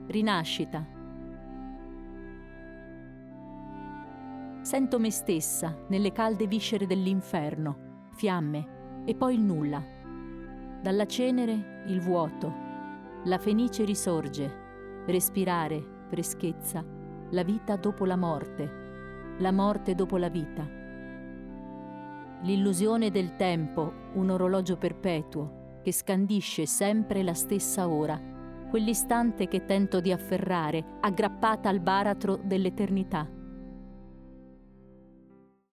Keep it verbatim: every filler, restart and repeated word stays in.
rinascita. Sento me stessa nelle calde viscere dell'inferno, fiamme e poi il nulla. Dalla cenere il vuoto, la fenice risorge, respirare, freschezza, la vita dopo la morte, la morte dopo la vita. L'illusione del tempo, un orologio perpetuo che scandisce sempre la stessa ora, quell'istante che tento di afferrare, aggrappata al baratro dell'eternità.